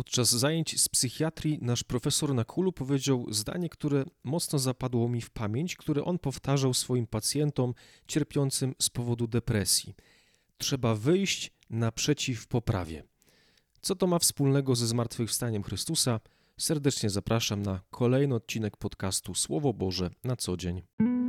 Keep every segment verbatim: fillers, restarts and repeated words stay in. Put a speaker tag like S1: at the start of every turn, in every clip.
S1: Podczas zajęć z psychiatrii nasz profesor na kulu powiedział zdanie, które mocno zapadło mi w pamięć, które on powtarzał swoim pacjentom cierpiącym z powodu depresji. Trzeba wyjść naprzeciw poprawie. Co to ma wspólnego ze zmartwychwstaniem Chrystusa? Serdecznie zapraszam na kolejny odcinek podcastu Słowo Boże na co dzień.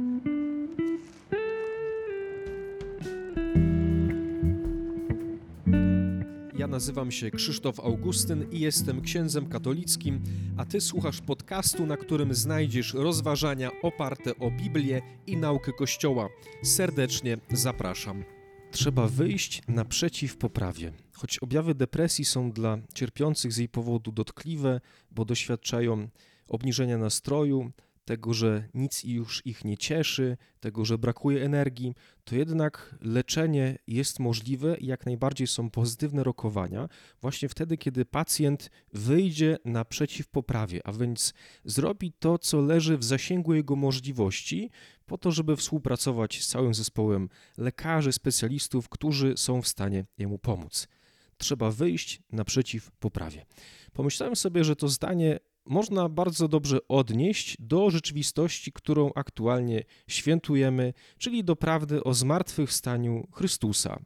S1: Ja nazywam się Krzysztof Augustyn i jestem księdzem katolickim, a Ty słuchasz podcastu, na którym znajdziesz rozważania oparte o Biblię i naukę Kościoła. Serdecznie zapraszam. Trzeba wyjść naprzeciw poprawie. Choć objawy depresji są dla cierpiących z jej powodu dotkliwe, bo doświadczają obniżenia nastroju, tego, że nic już ich nie cieszy, tego, że brakuje energii, to jednak leczenie jest możliwe i jak najbardziej są pozytywne rokowania właśnie wtedy, kiedy pacjent wyjdzie naprzeciw poprawie, a więc zrobi to, co leży w zasięgu jego możliwości, po to, żeby współpracować z całym zespołem lekarzy, specjalistów, którzy są w stanie jemu pomóc. Trzeba wyjść naprzeciw poprawie. Pomyślałem sobie, że to zdanie można bardzo dobrze odnieść do rzeczywistości, którą aktualnie świętujemy, czyli do prawdy o zmartwychwstaniu Chrystusa.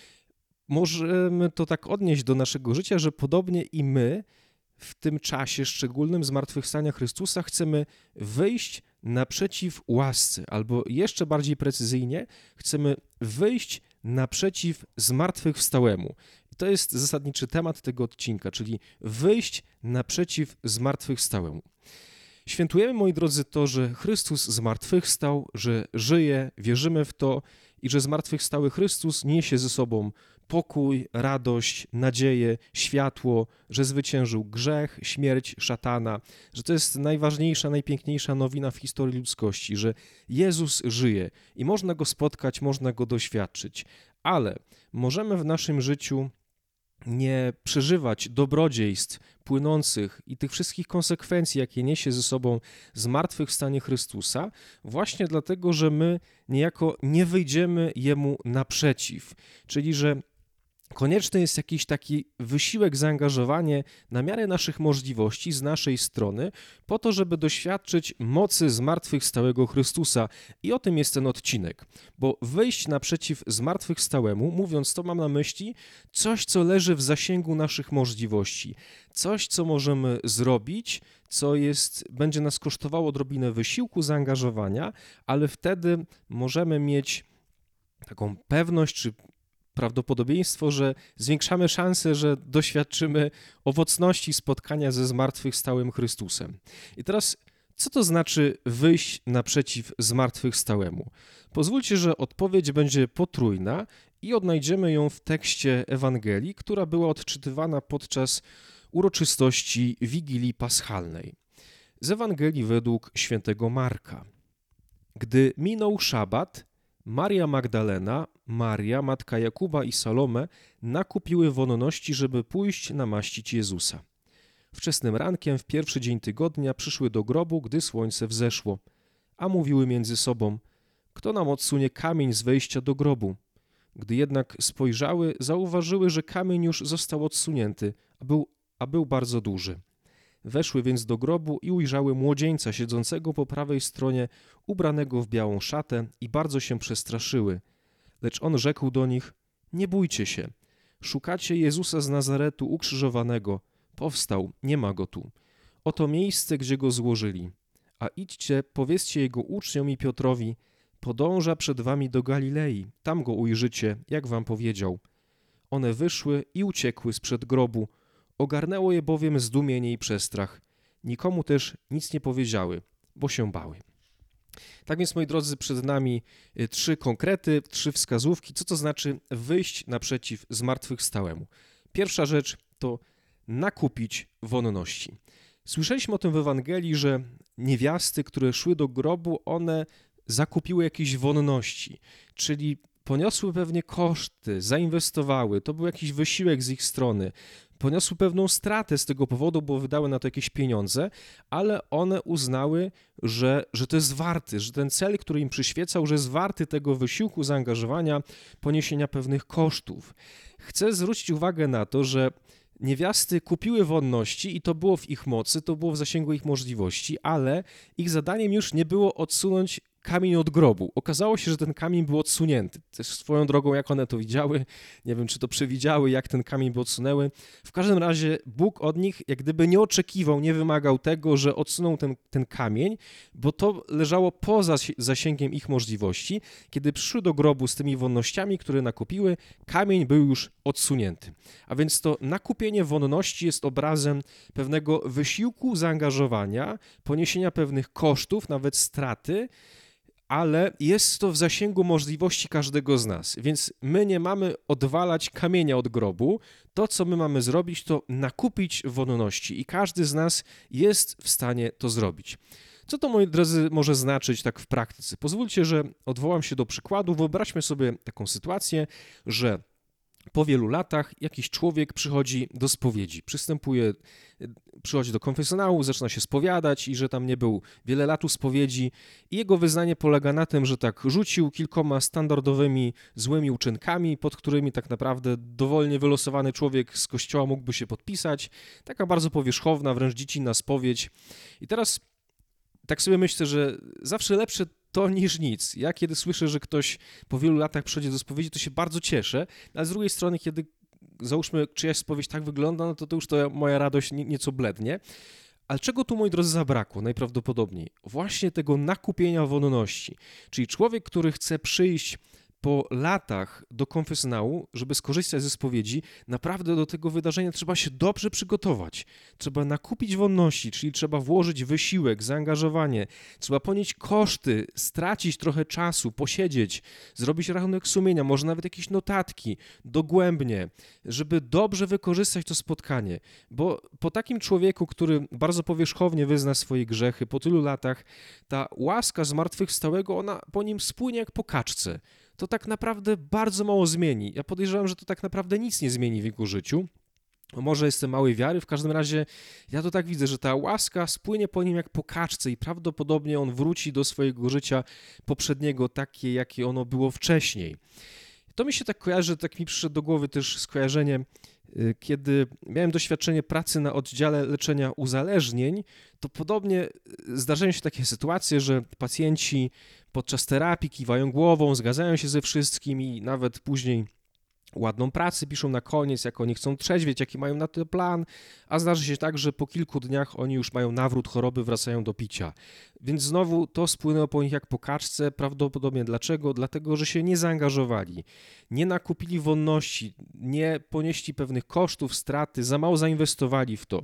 S1: Możemy to tak odnieść do naszego życia, że podobnie i my w tym czasie szczególnym zmartwychwstania Chrystusa chcemy wyjść naprzeciw łasce, albo jeszcze bardziej precyzyjnie, chcemy wyjść naprzeciw zmartwychwstałemu. To jest zasadniczy temat tego odcinka, czyli wyjść naprzeciw zmartwychwstałemu. Świętujemy, moi drodzy, to, że Chrystus zmartwychwstał, że żyje, wierzymy w to i że zmartwychwstały Chrystus niesie ze sobą pokój, radość, nadzieję, światło, że zwyciężył grzech, śmierć, szatana, że to jest najważniejsza, najpiękniejsza nowina w historii ludzkości, że Jezus żyje i można Go spotkać, można Go doświadczyć, ale możemy w naszym życiu nie przeżywać dobrodziejstw płynących i tych wszystkich konsekwencji, jakie niesie ze sobą zmartwychwstanie Chrystusa, właśnie dlatego, że my niejako nie wyjdziemy Jemu naprzeciw, czyli że konieczny jest jakiś taki wysiłek, zaangażowanie na miarę naszych możliwości z naszej strony po to, żeby doświadczyć mocy zmartwychwstałego Chrystusa. I o tym jest ten odcinek, bo wyjść naprzeciw zmartwychwstałemu, mówiąc to, mam na myśli coś, co leży w zasięgu naszych możliwości, coś, co możemy zrobić, co jest, będzie nas kosztowało odrobinę wysiłku, zaangażowania, ale wtedy możemy mieć taką pewność, czy prawdopodobieństwo, że zwiększamy szansę, że doświadczymy owocności spotkania ze zmartwychwstałym Chrystusem. I teraz, co to znaczy wyjść naprzeciw zmartwychwstałemu? Pozwólcie, że odpowiedź będzie potrójna i odnajdziemy ją w tekście Ewangelii, która była odczytywana podczas uroczystości Wigilii Paschalnej. Z Ewangelii według świętego Marka. Gdy minął szabat, Maria Magdalena, Maria, matka Jakuba i Salome nakupiły wonności, żeby pójść namaścić Jezusa. Wczesnym rankiem w pierwszy dzień tygodnia przyszły do grobu, gdy słońce wzeszło, a mówiły między sobą, kto nam odsunie kamień z wejścia do grobu. Gdy jednak spojrzały, zauważyły, że kamień już został odsunięty, a był, a był bardzo duży. Weszły więc do grobu i ujrzały młodzieńca siedzącego po prawej stronie, ubranego w białą szatę i bardzo się przestraszyły. Lecz on rzekł do nich, nie bójcie się, szukacie Jezusa z Nazaretu ukrzyżowanego, powstał, nie ma go tu. Oto miejsce, gdzie go złożyli. A idźcie, powiedzcie jego uczniom i Piotrowi, podąża przed wami do Galilei, tam go ujrzycie, jak wam powiedział. One wyszły i uciekły sprzed grobu, ogarnęło je bowiem zdumienie i przestrach. Nikomu też nic nie powiedziały, bo się bały. Tak więc, moi drodzy, przed nami trzy konkrety, trzy wskazówki, co to znaczy wyjść naprzeciw zmartwychwstałemu. Pierwsza rzecz to nakupić wonności. Słyszeliśmy o tym w Ewangelii, że niewiasty, które szły do grobu, one zakupiły jakieś wonności, czyli poniosły pewnie koszty, zainwestowały, to był jakiś wysiłek z ich strony, poniosły pewną stratę z tego powodu, bo wydały na to jakieś pieniądze, ale one uznały, że, że to jest warty, że ten cel, który im przyświecał, że jest warty tego wysiłku, zaangażowania, poniesienia pewnych kosztów. Chcę zwrócić uwagę na to, że Niewiasty kupiły wonności i to było w ich mocy, to było w zasięgu ich możliwości, ale ich zadaniem już nie było odsunąć kamień od grobu. Okazało się, że ten kamień był odsunięty. Też swoją drogą, jak one to widziały, nie wiem, czy to przewidziały, jak ten kamień by odsunęły. W każdym razie Bóg od nich jak gdyby nie oczekiwał, nie wymagał tego, że odsuną ten, ten kamień, bo to leżało poza zasięgiem ich możliwości. Kiedy przyszły do grobu z tymi wonnościami, które nakupiły, kamień był już odsunięty. A więc to nakupienie wonności jest obrazem pewnego wysiłku, zaangażowania, poniesienia pewnych kosztów, nawet straty, ale jest to w zasięgu możliwości każdego z nas, więc my nie mamy odwalać kamienia od grobu. To, co my mamy zrobić, to nakupić wonności i każdy z nas jest w stanie to zrobić. Co to, moi drodzy, może znaczyć tak w praktyce? Pozwólcie, że odwołam się do przykładu. Wyobraźmy sobie taką sytuację, że po wielu latach jakiś człowiek przychodzi do spowiedzi, przystępuje, przychodzi do konfesjonału, zaczyna się spowiadać i że tam nie był wiele lat u spowiedzi i jego wyznanie polega na tym, że tak rzucił kilkoma standardowymi złymi uczynkami, pod którymi tak naprawdę dowolnie wylosowany człowiek z kościoła mógłby się podpisać, taka bardzo powierzchowna, wręcz dziecinna spowiedź. I teraz tak sobie myślę, że zawsze lepsze to niż nic. Ja kiedy słyszę, że ktoś po wielu latach przychodzi do spowiedzi, to się bardzo cieszę, ale z drugiej strony, kiedy załóżmy czyjaś spowiedź tak wygląda, no to, to już to moja radość nie, nieco blednie. Ale czego tu, moi drodzy, zabrakło najprawdopodobniej? Właśnie tego nakupienia wonności. Czyli człowiek, który chce przyjść po latach do konfesjonału, żeby skorzystać ze spowiedzi, naprawdę do tego wydarzenia trzeba się dobrze przygotować. Trzeba nakupić wonności, czyli trzeba włożyć wysiłek, zaangażowanie, trzeba ponieść koszty, stracić trochę czasu, posiedzieć, zrobić rachunek sumienia, może nawet jakieś notatki, dogłębnie, żeby dobrze wykorzystać to spotkanie. Bo po takim człowieku, który bardzo powierzchownie wyzna swoje grzechy, po tylu latach, ta łaska zmartwychwstałego, ona po nim spłynie jak po kaczce. To tak naprawdę bardzo mało zmieni. Ja podejrzewam, że to tak naprawdę nic nie zmieni w jego życiu. Może jestem małej wiary, w każdym razie ja to tak widzę, że ta łaska spłynie po nim jak po kaczce i prawdopodobnie on wróci do swojego życia poprzedniego, takie jakie ono było wcześniej. To mi się tak kojarzy, tak mi przyszedł do głowy też skojarzenie, kiedy miałem doświadczenie pracy na oddziale leczenia uzależnień, to podobnie zdarzają się takie sytuacje, że pacjenci podczas terapii kiwają głową, zgadzają się ze wszystkim i nawet później ładną pracę piszą na koniec, jak oni chcą trzeźwieć, jaki mają na to plan, a zdarzy się tak, że po kilku dniach oni już mają nawrót choroby, wracają do picia. Więc znowu to spłynęło po nich jak po kaczce, prawdopodobnie dlaczego? Dlatego, że się nie zaangażowali, nie nakupili wonności, nie ponieśli pewnych kosztów, straty, za mało zainwestowali w to.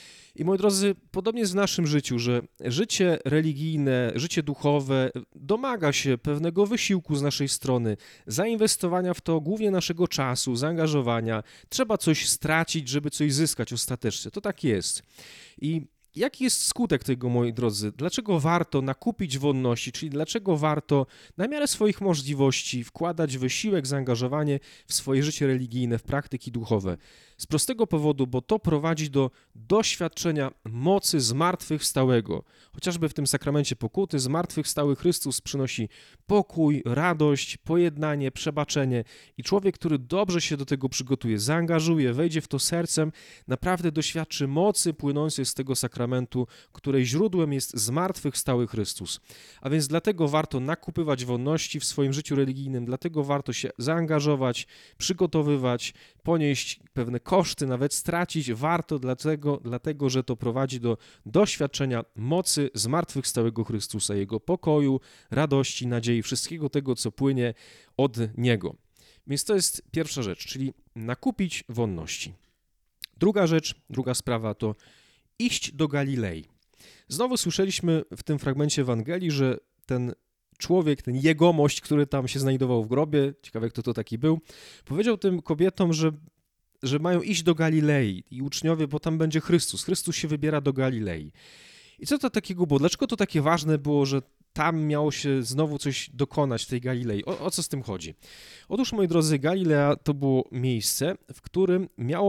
S1: I moi drodzy, podobnie jest w naszym życiu, że życie religijne, życie duchowe domaga się pewnego wysiłku z naszej strony, zainwestowania w to głównie naszego czasu, zaangażowania. Trzeba coś stracić, żeby coś zyskać ostatecznie. To tak jest. I jaki jest skutek tego, moi drodzy? Dlaczego warto nakupić wonności, czyli dlaczego warto na miarę swoich możliwości wkładać wysiłek, zaangażowanie w swoje życie religijne, w praktyki duchowe? Z prostego powodu, bo to prowadzi do doświadczenia mocy zmartwychwstałego. Chociażby w tym sakramencie pokuty zmartwychwstały Chrystus przynosi pokój, radość, pojednanie, przebaczenie i człowiek, który dobrze się do tego przygotuje, zaangażuje, wejdzie w to sercem, naprawdę doświadczy mocy płynącej z tego sakramentu, której źródłem jest zmartwychwstały Chrystus. A więc dlatego warto nakupywać wonności w swoim życiu religijnym, dlatego warto się zaangażować, przygotowywać, ponieść pewne koszty, nawet stracić, warto dlatego, dlatego, że to prowadzi do doświadczenia mocy zmartwychwstałego Chrystusa, Jego pokoju, radości, nadziei, wszystkiego tego, co płynie od Niego. Więc to jest pierwsza rzecz, czyli nakupić wonności. Druga rzecz, druga sprawa to iść do Galilei. Znowu słyszeliśmy w tym fragmencie Ewangelii, że ten człowiek, ten jegomość, który tam się znajdował w grobie, ciekawe kto to taki był, powiedział tym kobietom, że że mają iść do Galilei i uczniowie, bo tam będzie Chrystus. Chrystus się wybiera do Galilei. I co to takiego było? Dlaczego to takie ważne było, że tam miało się znowu coś dokonać w tej Galilei? O, o co z tym chodzi? Otóż, moi drodzy, Galilea to było miejsce, w którym miało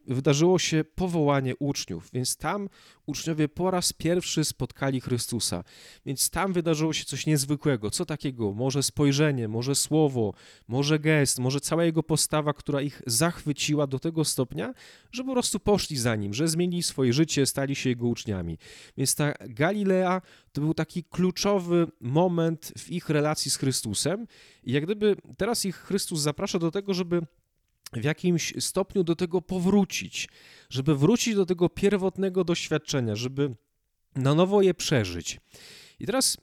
S1: wydarzyło się powołanie uczniów, więc tam uczniowie po raz pierwszy spotkali Chrystusa, więc tam wydarzyło się coś niezwykłego. Co takiego? Może spojrzenie, może słowo, może gest, może cała jego postawa, która ich zachwyciła do tego stopnia, że po prostu poszli za nim, że zmienili swoje życie, stali się jego uczniami. Więc ta Galilea to był taki kluczowy moment w ich relacji z Chrystusem i jak gdyby teraz ich Chrystus zaprasza do tego, żeby w jakimś stopniu do tego powrócić, żeby wrócić do tego pierwotnego doświadczenia, żeby na nowo je przeżyć. I teraz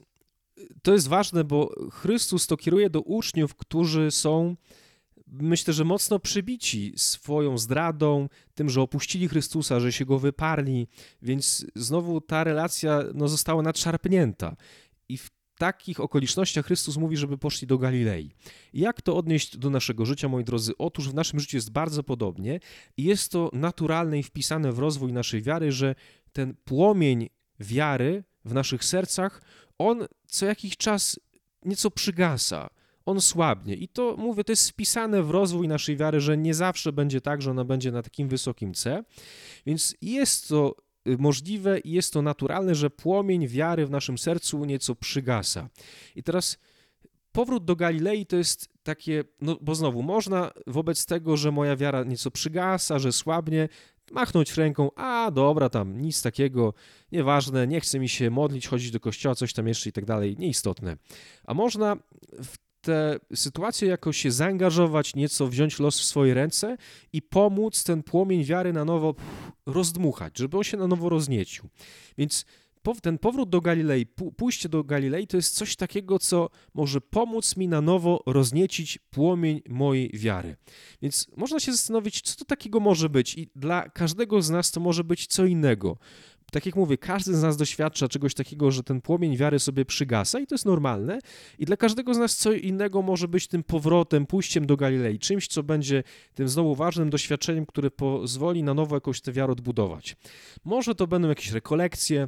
S1: to jest ważne, bo Chrystus to kieruje do uczniów, którzy są, myślę, że mocno przybici swoją zdradą, tym, że opuścili Chrystusa, że się go wyparli, więc znowu ta relacja no, została nadszarpnięta. I w takich okolicznościach Chrystus mówi, żeby poszli do Galilei. Jak to odnieść do naszego życia, moi drodzy? Otóż w naszym życiu jest bardzo podobnie i jest to naturalne i wpisane w rozwój naszej wiary, że ten płomień wiary w naszych sercach, on co jakiś czas nieco przygasa, on słabnie i to, mówię, to jest wpisane w rozwój naszej wiary, że nie zawsze będzie tak, że ona będzie na takim wysokim C, więc jest to możliwe i jest to naturalne, że płomień wiary w naszym sercu nieco przygasa. I teraz powrót do Galilei to jest takie, no bo znowu można wobec tego, że moja wiara nieco przygasa, że słabnie, machnąć ręką, a dobra, tam nic takiego, nieważne, nie chce mi się modlić, chodzić do kościoła, coś tam jeszcze i tak dalej, nieistotne. A można w tę sytuację jakoś się zaangażować, nieco wziąć los w swoje ręce i pomóc ten płomień wiary na nowo rozdmuchać, żeby on się na nowo rozniecił. Więc ten powrót do Galilei, pójście do Galilei to jest coś takiego, co może pomóc mi na nowo rozniecić płomień mojej wiary. Więc można się zastanowić, co to takiego może być i dla każdego z nas to może być co innego. Tak jak mówię, każdy z nas doświadcza czegoś takiego, że ten płomień wiary sobie przygasa i to jest normalne i dla każdego z nas co innego może być tym powrotem, pójściem do Galilei, czymś, co będzie tym znowu ważnym doświadczeniem, które pozwoli na nowo jakoś tę wiarę odbudować. Może to będą jakieś rekolekcje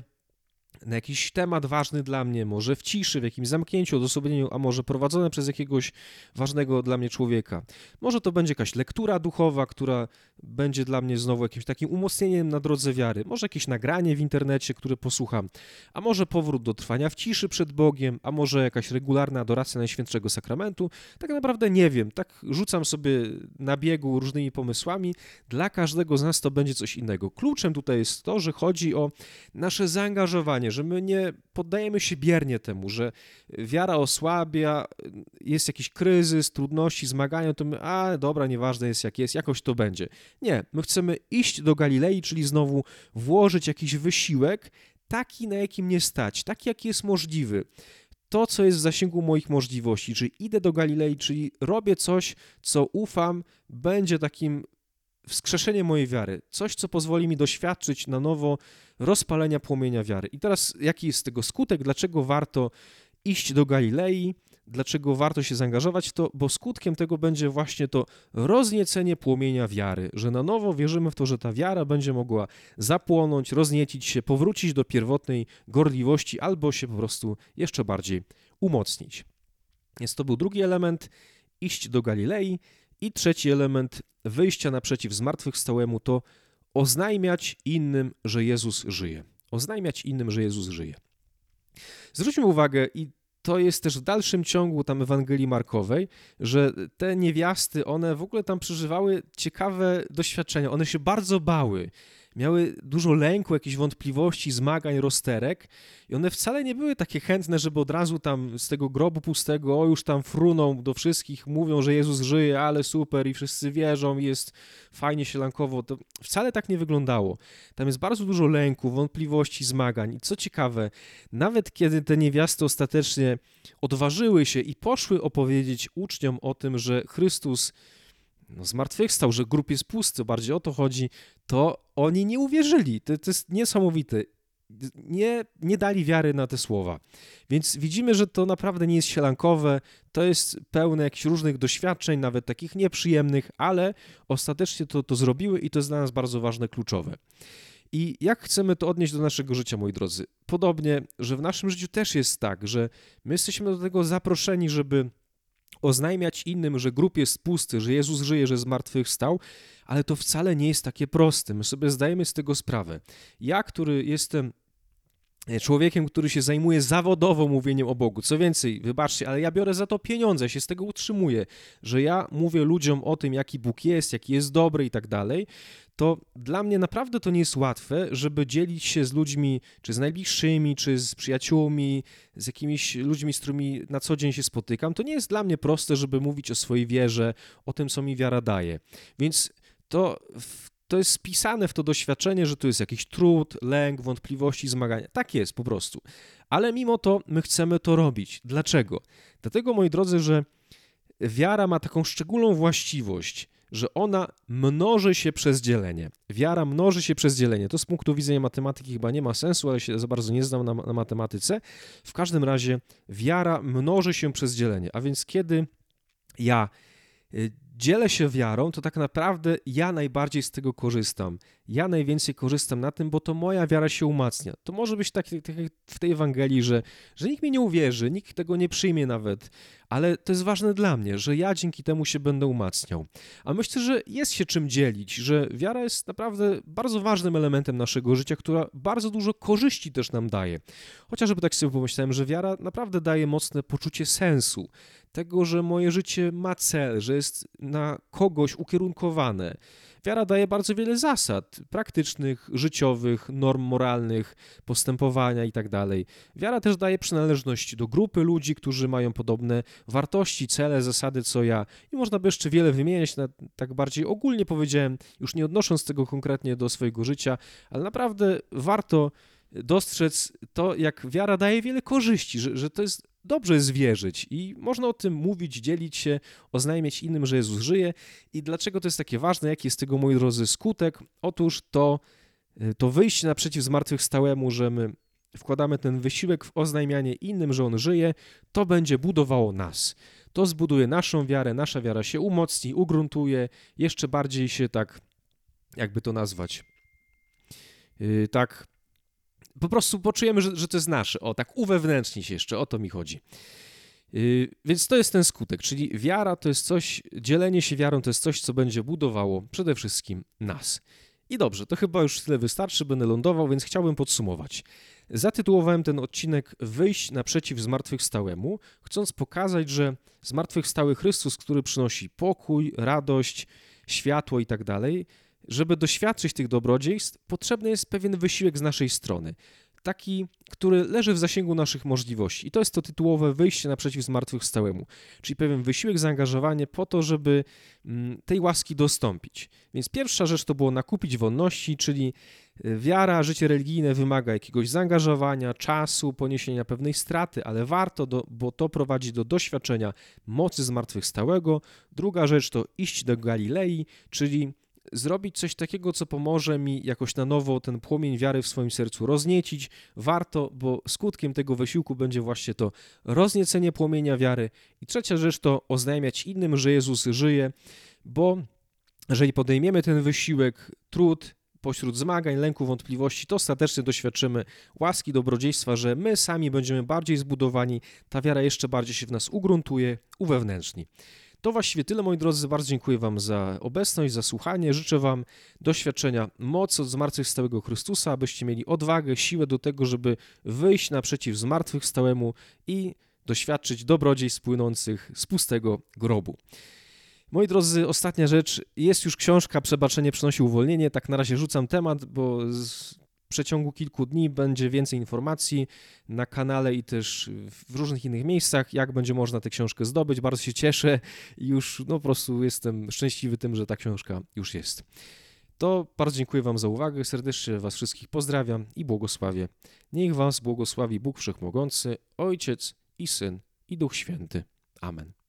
S1: na jakiś temat ważny dla mnie, może w ciszy, w jakimś zamknięciu, odosobnieniu, a może prowadzone przez jakiegoś ważnego dla mnie człowieka. Może to będzie jakaś lektura duchowa, która będzie dla mnie znowu jakimś takim umocnieniem na drodze wiary. Może jakieś nagranie w internecie, które posłucham, a może powrót do trwania w ciszy przed Bogiem, a może jakaś regularna adoracja Najświętszego Sakramentu. Tak naprawdę nie wiem, tak rzucam sobie na biegu różnymi pomysłami. Dla każdego z nas to będzie coś innego. Kluczem tutaj jest to, że chodzi o nasze zaangażowanie, że my nie poddajemy się biernie temu, że wiara osłabia, jest jakiś kryzys, trudności, zmagania, to my, a dobra, nieważne jest jak jest, jakoś to będzie. Nie, my chcemy iść do Galilei, czyli znowu włożyć jakiś wysiłek, taki, na jakim nie stać, taki, jaki jest możliwy. To, co jest w zasięgu moich możliwości, czyli idę do Galilei, czyli robię coś, co ufam, będzie takim wskrzeszenie mojej wiary, coś, co pozwoli mi doświadczyć na nowo rozpalenia płomienia wiary. I teraz jaki jest tego skutek, dlaczego warto iść do Galilei, dlaczego warto się zaangażować w to, bo skutkiem tego będzie właśnie to rozniecenie płomienia wiary, że na nowo wierzymy w to, że ta wiara będzie mogła zapłonąć, rozniecić się, powrócić do pierwotnej gorliwości albo się po prostu jeszcze bardziej umocnić. Więc to był drugi element, iść do Galilei. I trzeci element wyjścia naprzeciw zmartwychwstałemu to oznajmiać innym, że Jezus żyje. Oznajmiać innym, że Jezus żyje. Zwróćmy uwagę, i to jest też w dalszym ciągu tam Ewangelii Markowej, że te niewiasty, one w ogóle tam przeżywały ciekawe doświadczenia. One się bardzo bały. Miały dużo lęku, jakichś wątpliwości, zmagań, rozterek i one wcale nie były takie chętne, żeby od razu tam z tego grobu pustego, o już tam fruną do wszystkich, mówią, że Jezus żyje, ale super i wszyscy wierzą, jest fajnie sielankowo. To wcale tak nie wyglądało. Tam jest bardzo dużo lęku, wątpliwości, zmagań i co ciekawe, nawet kiedy te niewiasty ostatecznie odważyły się i poszły opowiedzieć uczniom o tym, że Chrystus no, zmartwychwstał, że grób jest pusty, bardziej o to chodzi, to oni nie uwierzyli. To, to jest niesamowite. Nie, nie dali wiary na te słowa. Więc widzimy, że to naprawdę nie jest sielankowe, to jest pełne jakichś różnych doświadczeń, nawet takich nieprzyjemnych, ale ostatecznie to, to zrobiły i to jest dla nas bardzo ważne, kluczowe. I jak chcemy to odnieść do naszego życia, moi drodzy? Podobnie, że w naszym życiu też jest tak, że my jesteśmy do tego zaproszeni, żeby oznajmiać innym, że grób jest pusty, że Jezus żyje, że zmartwychwstał, ale to wcale nie jest takie proste. My sobie zdajemy z tego sprawę. Ja, który jestem człowiekiem, który się zajmuje zawodowo mówieniem o Bogu. Co więcej, wybaczcie, ale ja biorę za to pieniądze, się z tego utrzymuję, że ja mówię ludziom o tym, jaki Bóg jest, jaki jest dobry i tak dalej, to dla mnie naprawdę to nie jest łatwe, żeby dzielić się z ludźmi, czy z najbliższymi, czy z przyjaciółmi, z jakimiś ludźmi, z którymi na co dzień się spotykam. To nie jest dla mnie proste, żeby mówić o swojej wierze, o tym, co mi wiara daje. Więc to w To jest wpisane w to doświadczenie, że to jest jakiś trud, lęk, wątpliwości, zmagania. Tak jest po prostu. Ale mimo to my chcemy to robić. Dlaczego? Dlatego, moi drodzy, że wiara ma taką szczególną właściwość, że ona mnoży się przez dzielenie. Wiara mnoży się przez dzielenie. To z punktu widzenia matematyki chyba nie ma sensu, ale się za bardzo nie znam na, na matematyce. W każdym razie wiara mnoży się przez dzielenie. A więc kiedy ja dzielę się wiarą, to tak naprawdę ja najbardziej z tego korzystam. Ja najwięcej korzystam na tym, bo to moja wiara się umacnia. To może być tak, tak jak w tej Ewangelii, że, że nikt mnie nie uwierzy, nikt tego nie przyjmie nawet, ale to jest ważne dla mnie, że ja dzięki temu się będę umacniał. A myślę, że jest się czym dzielić, że wiara jest naprawdę bardzo ważnym elementem naszego życia, która bardzo dużo korzyści też nam daje. Chociażby tak sobie pomyślałem, że wiara naprawdę daje mocne poczucie sensu, tego, że moje życie ma cel, że jest na kogoś ukierunkowane. Wiara daje bardzo wiele zasad praktycznych, życiowych, norm moralnych, postępowania itd. Wiara też daje przynależność do grupy ludzi, którzy mają podobne wartości, cele, zasady co ja. I można by jeszcze wiele wymieniać, na, tak bardziej ogólnie powiedziałem, już nie odnosząc tego konkretnie do swojego życia, ale naprawdę warto dostrzec to, jak wiara daje wiele korzyści, że, że to jest dobrze jest wierzyć i można o tym mówić, dzielić się, oznajmiać innym, że Jezus żyje. I dlaczego to jest takie ważne, jaki jest tego, moi drodzy, skutek? Otóż to, to wyjście naprzeciw zmartwychwstałemu, że my wkładamy ten wysiłek w oznajmianie innym, że On żyje, to będzie budowało nas. To zbuduje naszą wiarę, nasza wiara się umocni, ugruntuje, jeszcze bardziej się tak, jakby to nazwać, yy, tak po prostu poczujemy, że, że to jest nasze. O, tak uwewnętrzni się jeszcze, o to mi chodzi. Yy, więc to jest ten skutek, czyli wiara to jest coś, dzielenie się wiarą to jest coś, co będzie budowało przede wszystkim nas. I dobrze, to chyba już tyle wystarczy, będę lądował, więc chciałbym podsumować. Zatytułowałem ten odcinek Wyjść naprzeciw zmartwychwstałemu, chcąc pokazać, że zmartwychwstały Chrystus, który przynosi pokój, radość, światło i tak dalej, żeby doświadczyć tych dobrodziejstw, potrzebny jest pewien wysiłek z naszej strony. Taki, który leży w zasięgu naszych możliwości. I to jest to tytułowe wyjście naprzeciw zmartwychwstałemu, czyli pewien wysiłek, zaangażowanie po to, żeby tej łaski dostąpić. Więc pierwsza rzecz to było nakupić wonności, czyli wiara, życie religijne wymaga jakiegoś zaangażowania, czasu, poniesienia pewnej straty, ale warto, do, bo to prowadzi do doświadczenia mocy zmartwychwstałego. Druga rzecz to iść do Galilei, czyli zrobić coś takiego, co pomoże mi jakoś na nowo ten płomień wiary w swoim sercu rozniecić. Warto, bo skutkiem tego wysiłku będzie właśnie to rozniecenie płomienia wiary. I trzecia rzecz to oznajmiać innym, że Jezus żyje, bo jeżeli podejmiemy ten wysiłek, trud, pośród zmagań, lęku, wątpliwości, to ostatecznie doświadczymy łaski, dobrodziejstwa, że my sami będziemy bardziej zbudowani, ta wiara jeszcze bardziej się w nas ugruntuje, uwewnętrzni. To właściwie tyle, moi drodzy. Bardzo dziękuję Wam za obecność, za słuchanie. Życzę Wam doświadczenia mocy od zmartwychwstałego Chrystusa, abyście mieli odwagę, siłę do tego, żeby wyjść naprzeciw zmartwychwstałemu i doświadczyć dobrodziejstw płynących z pustego grobu. Moi drodzy, ostatnia rzecz. Jest już książka Przebaczenie przynosi uwolnienie. Tak na razie rzucam temat, bo z... w przeciągu kilku dni będzie więcej informacji na kanale i też w różnych innych miejscach, jak będzie można tę książkę zdobyć. Bardzo się cieszę i już no, po prostu jestem szczęśliwy tym, że ta książka już jest. To bardzo dziękuję Wam za uwagę, serdecznie Was wszystkich pozdrawiam i błogosławię. Niech Was błogosławi Bóg Wszechmogący, Ojciec i Syn i Duch Święty. Amen.